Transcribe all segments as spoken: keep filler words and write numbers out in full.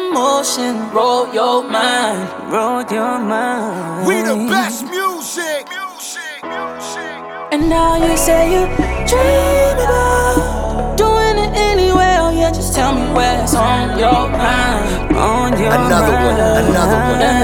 emotion, roll your mind, roll your mind. We the best music, music, music. And now you say you dream about doing it anyway. Oh yeah, just tell me what's on your mind, on your Another mind. one, another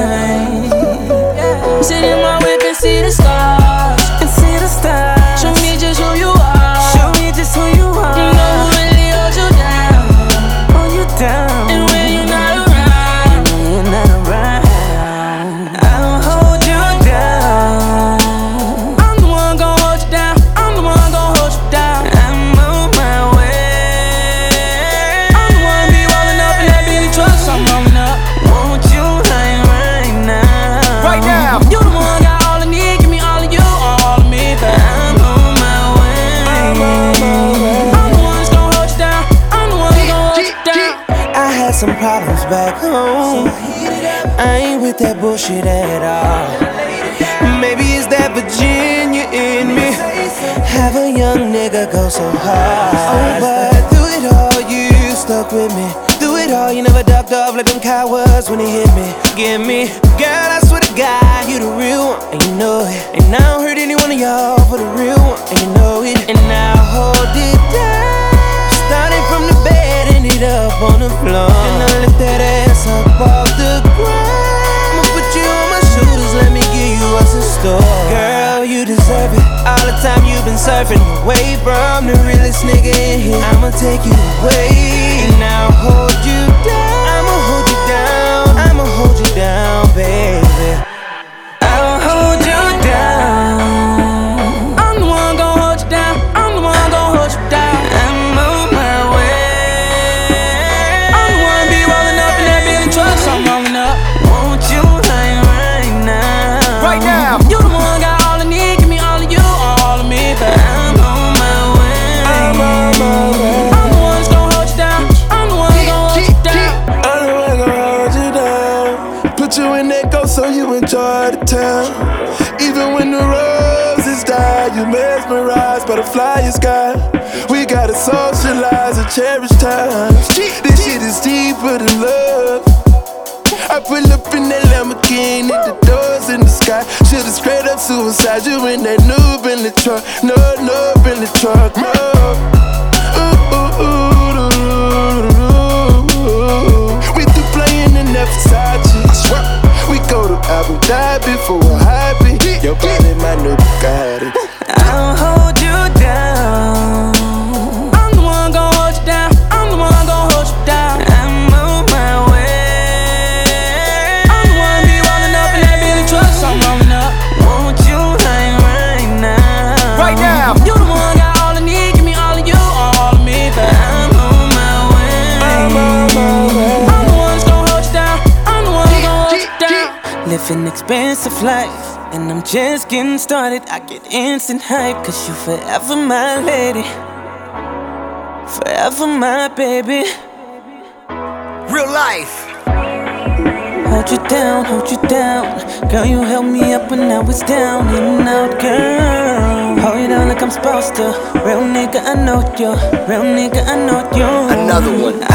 one. Sit in my whip and see the stars, and see the stars. Show me just who you are, show me just who you are. You know who really holds you down, hold you down. And when you're not around, when you're not around, I'll hold you down. I'm the one gon' hold you down, I'm the one gon' hold you down. I'm on my way. I'm the one be rolling up in that Billy truck, so I'm rolling up. Won't you like right now? Right now. You the one got all I need, give me all of you, all of me, but I'm on my way. I'm on my way. I'm the one that's gon' hold you down, I'm the one gon' hold you down. I had some problems back home, I ain't with that bullshit at all. Maybe it's that Virginia in me, have a young nigga go so hard. Oh, but through it all you stuck with me. Through it all you never ducked off like them cowards when they hit me. Give me, girl, I swear to God, you the real one, and you know it. And I don't hurt any one of y'all for the real one, and you know it. And I'll hold it down, starting from the bed, ended up on the floor. And I lift that ass up off the ground. I'ma put you on my shoulders, let me give you what's in store. Girl, you deserve it. All the time you've been surfing away from the realest nigga in here. I'ma take you away, and I'll hold you down. I'ma hold you down, I'ma hold you down, baby. I'll hold you down. I'm the one gon' hold you down, I'm the one gon' hold you down. I'm on my way. I'm the one be rolling up in that Billy truck, so I'm rolling up. Won't you like right now? Right now. You the one got all I need, give me all of you, all of me, but I'm on my way. I'm on my way. I'm the one that's gon' hold you down, I'm the one gon' hold you down. I'm the one gon' hold you down. Put you in that go so you enjoy the town. Even when the roses die, you mesmerized by the flyer sky. We gotta socialize and cherish times. This shit is deeper than love. I pull up in that Lamborghini, the doors in the sky. Should've straight up suicide, you in that new Bentley truck. No, no, Bentley truck, no. Ooh, ooh, ooh, ooh, ooh, ooh. We through playing in that Versace. I swear. We go to Abu Dhabi for a hobby. Your body, my new Bugatti. I'll hold you down. I'm the one gon' hold you down, I'm the one gon' hold you down. I'm on my way. I'm the one be rolling up in that Billy truck, so I'm rolling up. Won't you like right now? Right now. You the one got all I need, give me all of you, all of me, but I'm on my way. I'm on my way. I'm the one that's gon' hold you down, I'm the one gon' hold you down. Living expensive life, and I'm just getting started. I get instant hype, cause you forever my lady, forever my baby. Real life. Hold you down, hold you down. Girl, you held me up when I was down and out, girl. Hold you down like I'm supposed to. Real nigga, I know you. Real nigga, I know you. Another one.